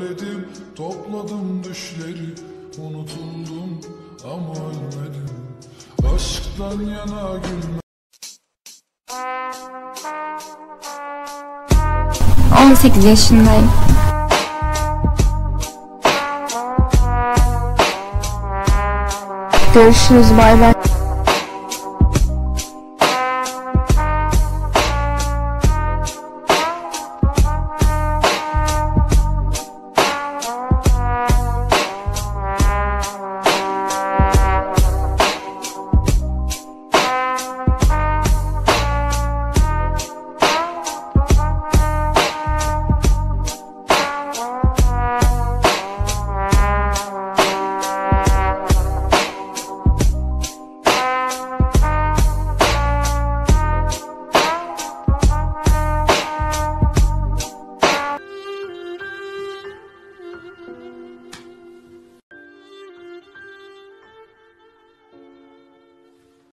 söyledim, topladım düşleri, unutuldum ama ölmedim. Aşktan yana gülme. 18 yaşındayım. Görüşürüz, bay bay.